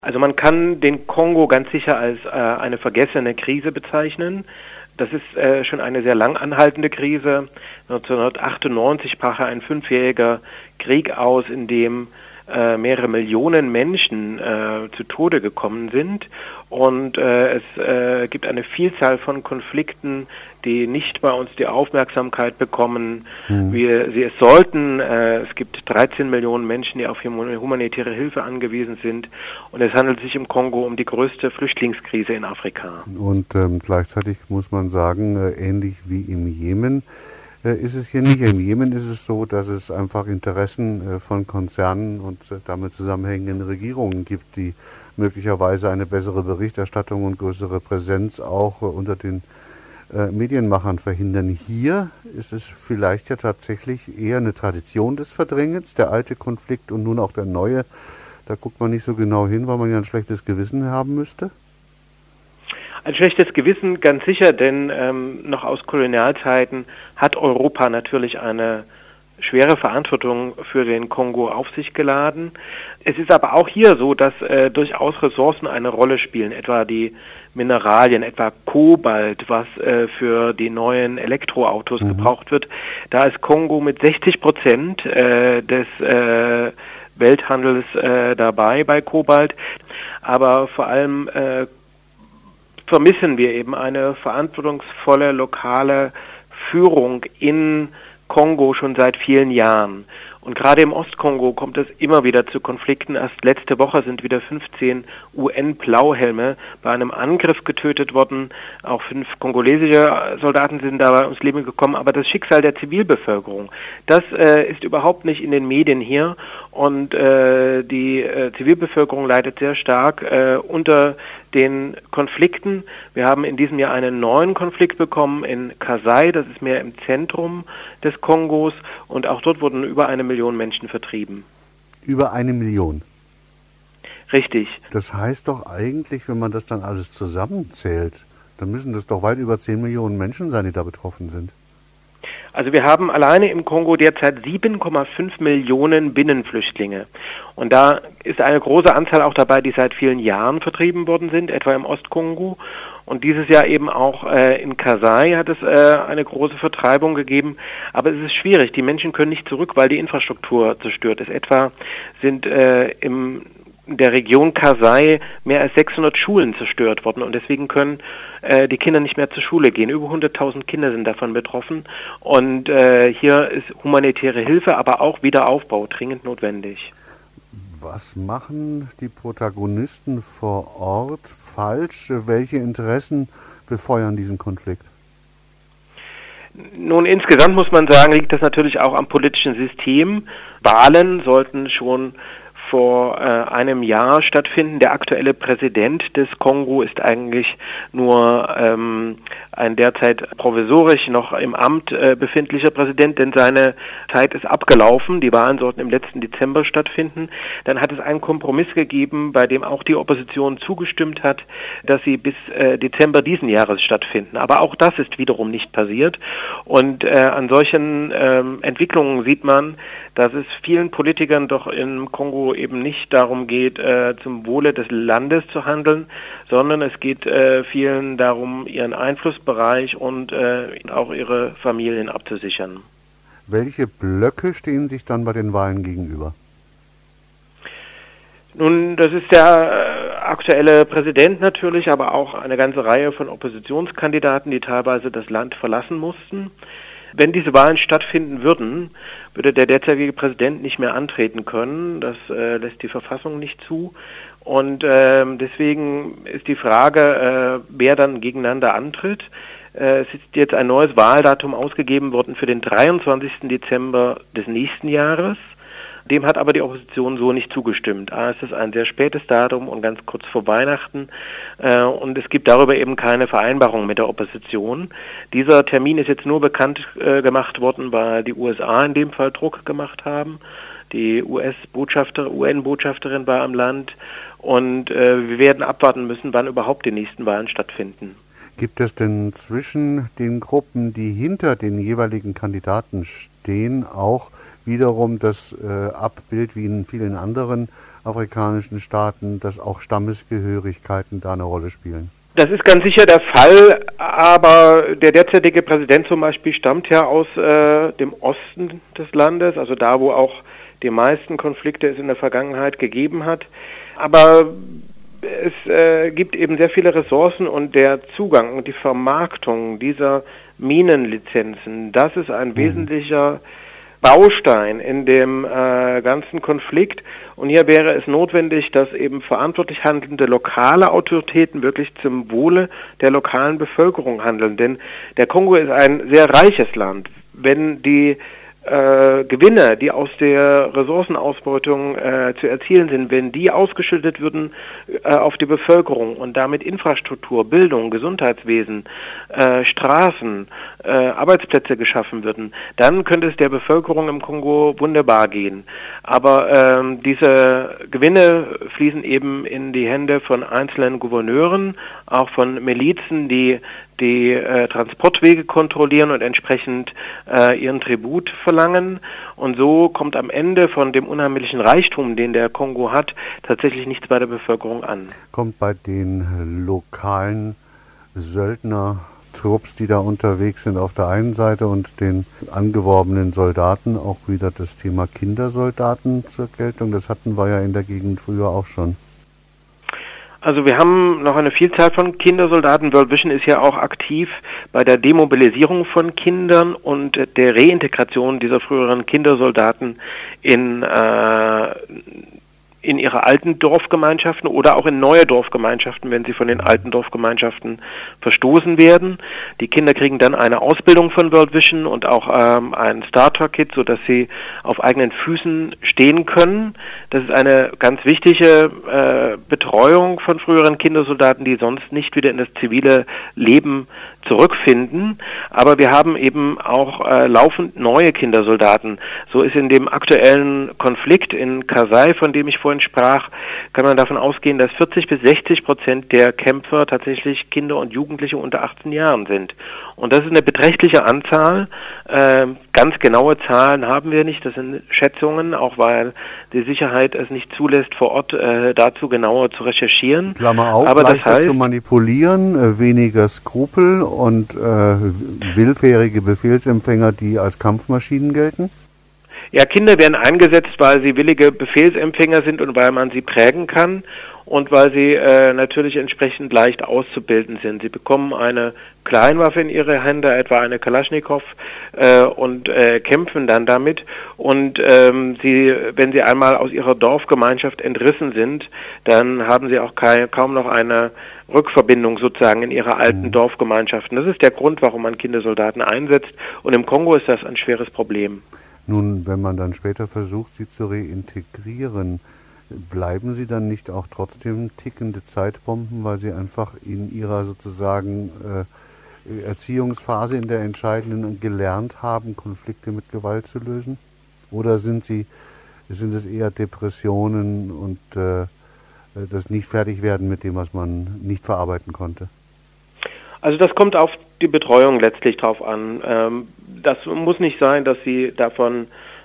Also man kann den Kongo ganz sicher als eine vergessene Krise bezeichnen. Das ist schon eine sehr lang anhaltende Krise. 1998 brach ein 5-jähriger Krieg aus, in dem mehrere Millionen Menschen zu Tode gekommen sind. Und es gibt eine Vielzahl von Konflikten, die nicht bei uns die Aufmerksamkeit bekommen, wie sie es sollten. Es gibt 13 Millionen Menschen, die auf humanitäre Hilfe angewiesen sind. Und es handelt sich im Kongo um die größte Flüchtlingskrise in Afrika. Und gleichzeitig muss man sagen, ähnlich wie im Jemen, ist es hier nicht. Im Jemen ist es so, dass es einfach Interessen von Konzernen und damit zusammenhängenden Regierungen gibt, die möglicherweise eine bessere Berichterstattung und größere Präsenz auch unter den Medienmachern verhindern. Hier ist es vielleicht ja tatsächlich eher eine Tradition des Verdrängens, der alte Konflikt und nun auch der neue. Da guckt man nicht so genau hin, weil man ja ein schlechtes Gewissen haben müsste. Ein schlechtes Gewissen, ganz sicher, denn noch aus Kolonialzeiten hat Europa natürlich eine schwere Verantwortung für den Kongo auf sich geladen. Es ist aber auch hier so, dass durchaus Ressourcen eine Rolle spielen, etwa die Mineralien, etwa Kobalt, was für die neuen Elektroautos gebraucht wird. Da ist Kongo mit 60% des Welthandels dabei bei Kobalt, aber vor allem vermissen wir eben eine verantwortungsvolle lokale Führung in Kongo schon seit vielen Jahren. Und gerade im Ostkongo kommt es immer wieder zu Konflikten. Erst letzte Woche sind wieder 15 UN-Blauhelme bei einem Angriff getötet worden. Auch 5 kongolesische Soldaten sind dabei ums Leben gekommen. Aber das Schicksal der Zivilbevölkerung, das ist überhaupt nicht in den Medien hier. Und die Zivilbevölkerung leidet sehr stark unter den Konflikten. Wir haben in diesem Jahr einen neuen Konflikt bekommen in Kasai, das ist mehr im Zentrum des Kongos, und auch dort wurden über 1 Million Menschen vertrieben. Über 1 Million? Richtig. Das heißt doch eigentlich, wenn man das dann alles zusammenzählt, dann müssen das doch weit über 10 Millionen Menschen sein, die da betroffen sind. Also wir haben alleine im Kongo derzeit 7,5 Millionen Binnenflüchtlinge. Und da ist eine große Anzahl auch dabei, die seit vielen Jahren vertrieben worden sind, etwa im Ostkongo. Und dieses Jahr eben auch in Kasai hat es eine große Vertreibung gegeben. Aber es ist schwierig, die Menschen können nicht zurück, weil die Infrastruktur zerstört ist. Etwa sind in der Region Kasai mehr als 600 Schulen zerstört worden und deswegen können die Kinder nicht mehr zur Schule gehen. Über 100.000 Kinder sind davon betroffen und hier ist humanitäre Hilfe, aber auch Wiederaufbau dringend notwendig. Was machen die Protagonisten vor Ort falsch? Welche Interessen befeuern diesen Konflikt? Nun, insgesamt muss man sagen, liegt das natürlich auch am politischen System. Wahlen sollten schon vor einem Jahr stattfinden. Der aktuelle Präsident des Kongo ist eigentlich nur ein derzeit provisorisch noch im Amt befindlicher Präsident, denn seine Zeit ist abgelaufen. Die Wahlen sollten im letzten Dezember stattfinden. Dann hat es einen Kompromiss gegeben, bei dem auch die Opposition zugestimmt hat, dass sie bis Dezember diesen Jahres stattfinden. Aber auch das ist wiederum nicht passiert. Und an solchen Entwicklungen sieht man, dass es vielen Politikern doch im Kongo eben nicht darum geht, zum Wohle des Landes zu handeln, sondern es geht vielen darum, ihren Einflussbereich und auch ihre Familien abzusichern. Welche Blöcke stehen sich dann bei den Wahlen gegenüber? Nun, das ist der aktuelle Präsident natürlich, aber auch eine ganze Reihe von Oppositionskandidaten, die teilweise das Land verlassen mussten. Wenn diese Wahlen stattfinden würden, würde der derzeitige Präsident nicht mehr antreten können. Das lässt die Verfassung nicht zu. Und deswegen ist die Frage, wer dann gegeneinander antritt. Es ist jetzt ein neues Wahldatum ausgegeben worden für den 23. Dezember des nächsten Jahres. Dem hat aber die Opposition so nicht zugestimmt. Es ist ein sehr spätes Datum und ganz kurz vor Weihnachten und es gibt darüber eben keine Vereinbarung mit der Opposition. Dieser Termin ist jetzt nur bekannt gemacht worden, weil die USA in dem Fall Druck gemacht haben. Die UN-Botschafterin war am Land und wir werden abwarten müssen, wann überhaupt die nächsten Wahlen stattfinden. Gibt es denn zwischen den Gruppen, die hinter den jeweiligen Kandidaten stehen, auch wiederum das Abbild wie in vielen anderen afrikanischen Staaten, dass auch Stammesgehörigkeiten da eine Rolle spielen? Das ist ganz sicher der Fall, aber der derzeitige Präsident zum Beispiel stammt ja aus dem Osten des Landes, also da, wo auch die meisten Konflikte es in der Vergangenheit gegeben hat. Aber es gibt eben sehr viele Ressourcen und der Zugang und die Vermarktung dieser Minenlizenzen, das ist ein wesentlicher Baustein in dem ganzen Konflikt. Und hier wäre es notwendig, dass eben verantwortlich handelnde lokale Autoritäten wirklich zum Wohle der lokalen Bevölkerung handeln. Denn der Kongo ist ein sehr reiches Land. Wenn die Gewinne, die aus der Ressourcenausbeutung zu erzielen sind, wenn die ausgeschüttet würden auf die Bevölkerung und damit Infrastruktur, Bildung, Gesundheitswesen, Straßen, Arbeitsplätze geschaffen würden, dann könnte es der Bevölkerung im Kongo wunderbar gehen. Aber diese Gewinne fließen eben in die Hände von einzelnen Gouverneuren, auch von Milizen, die Transportwege kontrollieren und entsprechend ihren Tribut verlangen. Und so kommt am Ende von dem unheimlichen Reichtum, den der Kongo hat, tatsächlich nichts bei der Bevölkerung an. Kommt bei den lokalen Söldnertrupps, die da unterwegs sind, auf der einen Seite und den angeworbenen Soldaten auch wieder das Thema Kindersoldaten zur Geltung? Das hatten wir ja in der Gegend früher auch schon. Also wir haben noch eine Vielzahl von Kindersoldaten. World Vision ist ja auch aktiv bei der Demobilisierung von Kindern und der Reintegration dieser früheren Kindersoldaten in ihre alten Dorfgemeinschaften oder auch in neue Dorfgemeinschaften, wenn sie von den alten Dorfgemeinschaften verstoßen werden. Die Kinder kriegen dann eine Ausbildung von World Vision und auch ein Starter-Kit, sodass sie auf eigenen Füßen stehen können. Das ist eine ganz wichtige Betreuung von früheren Kindersoldaten, die sonst nicht wieder in das zivile Leben zurückfinden. Aber wir haben eben auch laufend neue Kindersoldaten. So ist in dem aktuellen Konflikt in Kasai, von dem ich vorhin sprach, kann man davon ausgehen, dass 40-60% der Kämpfer tatsächlich Kinder und Jugendliche unter 18 Jahren sind. Und das ist eine beträchtliche Anzahl. Ganz genaue Zahlen haben wir nicht. Das sind Schätzungen, auch weil die Sicherheit es nicht zulässt, vor Ort dazu genauer zu recherchieren. Klammer auf, aber leichter das heißt, zu manipulieren, weniger Skrupel und willfährige Befehlsempfänger, die als Kampfmaschinen gelten? Ja, Kinder werden eingesetzt, weil sie willige Befehlsempfänger sind und weil man sie prägen kann und weil sie natürlich entsprechend leicht auszubilden sind. Sie bekommen eine Kleinwaffe in ihre Hände, etwa eine Kalaschnikow, und kämpfen dann damit. Und wenn sie einmal aus ihrer Dorfgemeinschaft entrissen sind, dann haben sie auch kaum noch eine Rückverbindung sozusagen in ihre alten Dorfgemeinschaften. Das ist der Grund, warum man Kindersoldaten einsetzt. Und im Kongo ist das ein schweres Problem. Nun, wenn man dann später versucht, sie zu reintegrieren, bleiben sie dann nicht auch trotzdem tickende Zeitbomben, weil sie einfach in ihrer sozusagen Erziehungsphase in der entscheidenden gelernt haben, Konflikte mit Gewalt zu lösen? Oder sind es eher Depressionen und das Nicht-Fertigwerden mit dem, was man nicht verarbeiten konnte? Also das kommt auf die Betreuung letztlich drauf an. Das muss nicht sein, dass sie davon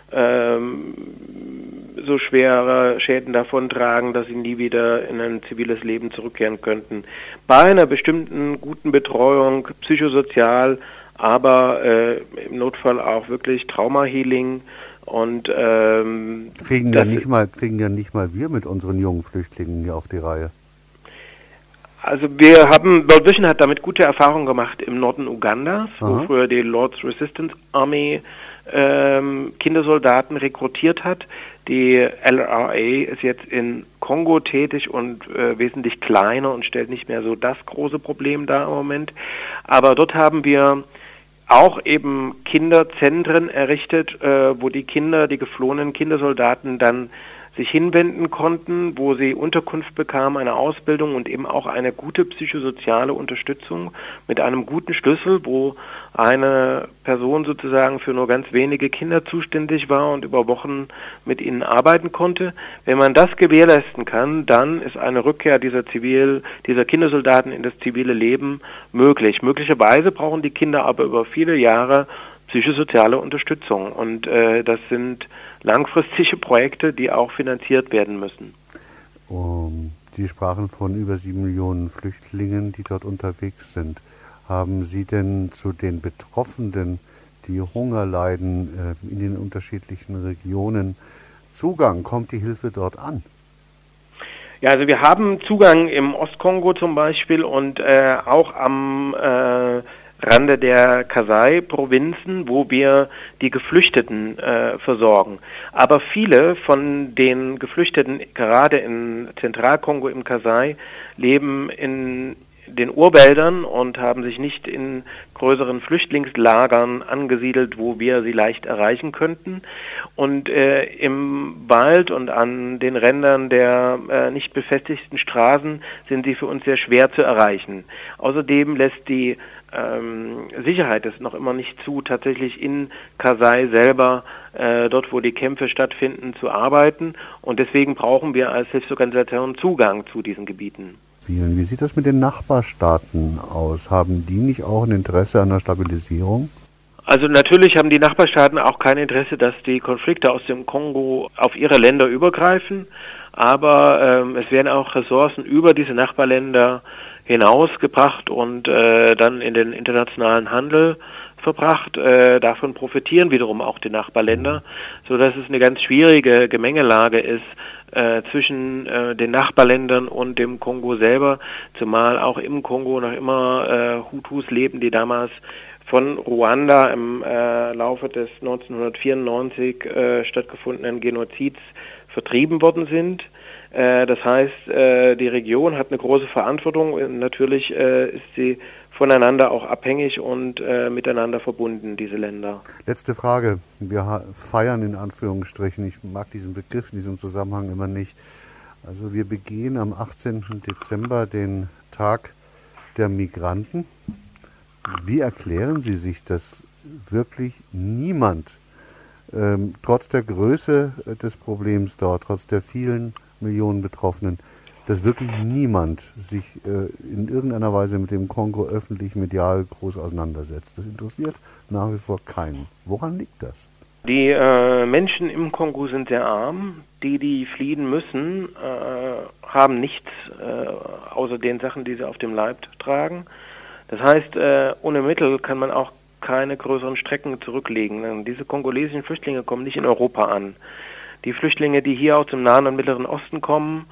so schwere Schäden davon tragen, dass sie nie wieder in ein ziviles Leben zurückkehren könnten. Bei einer bestimmten guten Betreuung, psychosozial, aber im Notfall auch wirklich Trauma-Healing und kriegen ja nicht mal wir mit unseren jungen Flüchtlingen hier auf die Reihe. Also World Vision hat damit gute Erfahrungen gemacht im Norden Ugandas, wo früher die Lord's Resistance Army Kindersoldaten rekrutiert hat. Die LRA ist jetzt in Kongo tätig und wesentlich kleiner und stellt nicht mehr so das große Problem dar im Moment. Aber dort haben wir auch eben Kinderzentren errichtet, wo die geflohenen Kindersoldaten dann sich hinwenden konnten, wo sie Unterkunft bekamen, eine Ausbildung und eben auch eine gute psychosoziale Unterstützung mit einem guten Schlüssel, wo eine Person sozusagen für nur ganz wenige Kinder zuständig war und über Wochen mit ihnen arbeiten konnte. Wenn man das gewährleisten kann, dann ist eine Rückkehr dieser Kindersoldaten in das zivile Leben möglich. Möglicherweise brauchen die Kinder aber über viele Jahre psychosoziale Unterstützung und das sind langfristige Projekte, die auch finanziert werden müssen. Sie sprachen von über 7 Millionen Flüchtlingen, die dort unterwegs sind. Haben Sie denn zu den Betroffenen, die Hunger leiden in den unterschiedlichen Regionen, Zugang? Kommt die Hilfe dort an? Ja, also wir haben Zugang im Ostkongo zum Beispiel und auch am Rande der Kasai-Provinzen, wo wir die Geflüchteten versorgen. Aber viele von den Geflüchteten, gerade in Zentralkongo im Kasai, leben in den Urwäldern und haben sich nicht in größeren Flüchtlingslagern angesiedelt, wo wir sie leicht erreichen könnten. Und im Wald und an den Rändern der nicht befestigten Straßen sind sie für uns sehr schwer zu erreichen. Außerdem lässt die Sicherheit es noch immer nicht zu, tatsächlich in Kasai selber, dort wo die Kämpfe stattfinden, zu arbeiten. Und deswegen brauchen wir als Hilfsorganisation Zugang zu diesen Gebieten. Wie sieht das mit den Nachbarstaaten aus? Haben die nicht auch ein Interesse an der Stabilisierung? Also natürlich haben die Nachbarstaaten auch kein Interesse, dass die Konflikte aus dem Kongo auf ihre Länder übergreifen. Aber es werden auch Ressourcen über diese Nachbarländer hinausgebracht und dann in den internationalen Handel verbracht. Davon profitieren wiederum auch die Nachbarländer, sodass es eine ganz schwierige Gemengelage ist zwischen den Nachbarländern und dem Kongo selber, zumal auch im Kongo noch immer Hutus leben, die damals von Ruanda im Laufe des 1994 stattgefundenen Genozids vertrieben worden sind. Das heißt, die Region hat eine große Verantwortung und natürlich ist sie voneinander auch abhängig und miteinander verbunden, diese Länder. Letzte Frage. Wir feiern in Anführungsstrichen, ich mag diesen Begriff in diesem Zusammenhang immer nicht. Also wir begehen am 18. Dezember den Tag der Migranten. Wie erklären Sie sich, dass wirklich niemand, trotz der Größe des Problems dort, trotz der vielen Millionen Betroffenen, dass wirklich niemand sich in irgendeiner Weise mit dem Kongo öffentlich, medial groß auseinandersetzt? Das interessiert nach wie vor keinen. Woran liegt das? Die Menschen im Kongo sind sehr arm. Die fliehen müssen, haben nichts außer den Sachen, die sie auf dem Leib tragen. Das heißt, ohne Mittel kann man auch keine größeren Strecken zurücklegen. Diese kongolesischen Flüchtlinge kommen nicht in Europa an. Die Flüchtlinge, die hier aus dem Nahen und Mittleren Osten kommen,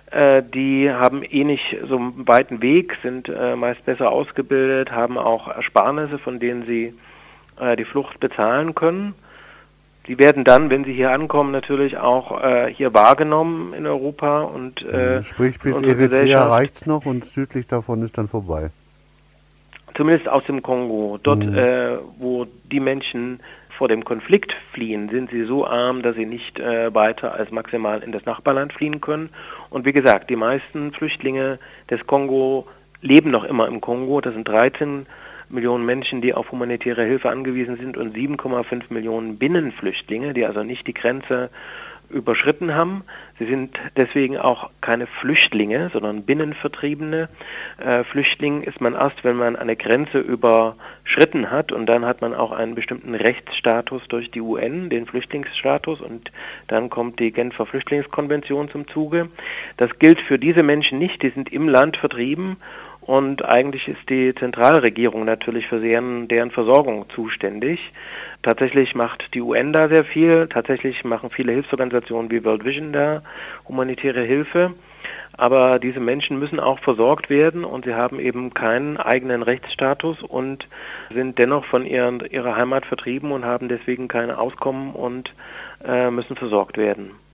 die haben nicht so einen weiten Weg, sind meist besser ausgebildet, haben auch Ersparnisse, von denen sie die Flucht bezahlen können. Die werden dann, wenn sie hier ankommen, natürlich auch hier wahrgenommen in Europa. Und sprich, bis Eritrea reicht's noch und südlich davon ist dann vorbei. Zumindest aus dem Kongo. Dort, wo die Menschen vor dem Konflikt fliehen, sind sie so arm, dass sie nicht weiter als maximal in das Nachbarland fliehen können. Und wie gesagt, die meisten Flüchtlinge des Kongo leben noch immer im Kongo. Das sind 13 Millionen Menschen, die auf humanitäre Hilfe angewiesen sind und 7,5 Millionen Binnenflüchtlinge, die also nicht die Grenze überschritten haben. Sie sind deswegen auch keine Flüchtlinge, sondern Binnenvertriebene. Flüchtling ist man erst, wenn man eine Grenze überschritten hat, und dann hat man auch einen bestimmten Rechtsstatus durch die UN, den Flüchtlingsstatus, und dann kommt die Genfer Flüchtlingskonvention zum Zuge. Das gilt für diese Menschen nicht, die sind im Land vertrieben. Und eigentlich ist die Zentralregierung natürlich für deren Versorgung zuständig. Tatsächlich macht die UN da sehr viel. Tatsächlich machen viele Hilfsorganisationen wie World Vision da humanitäre Hilfe. Aber diese Menschen müssen auch versorgt werden und sie haben eben keinen eigenen Rechtsstatus und sind dennoch von ihrer Heimat vertrieben und haben deswegen kein Auskommen und müssen versorgt werden.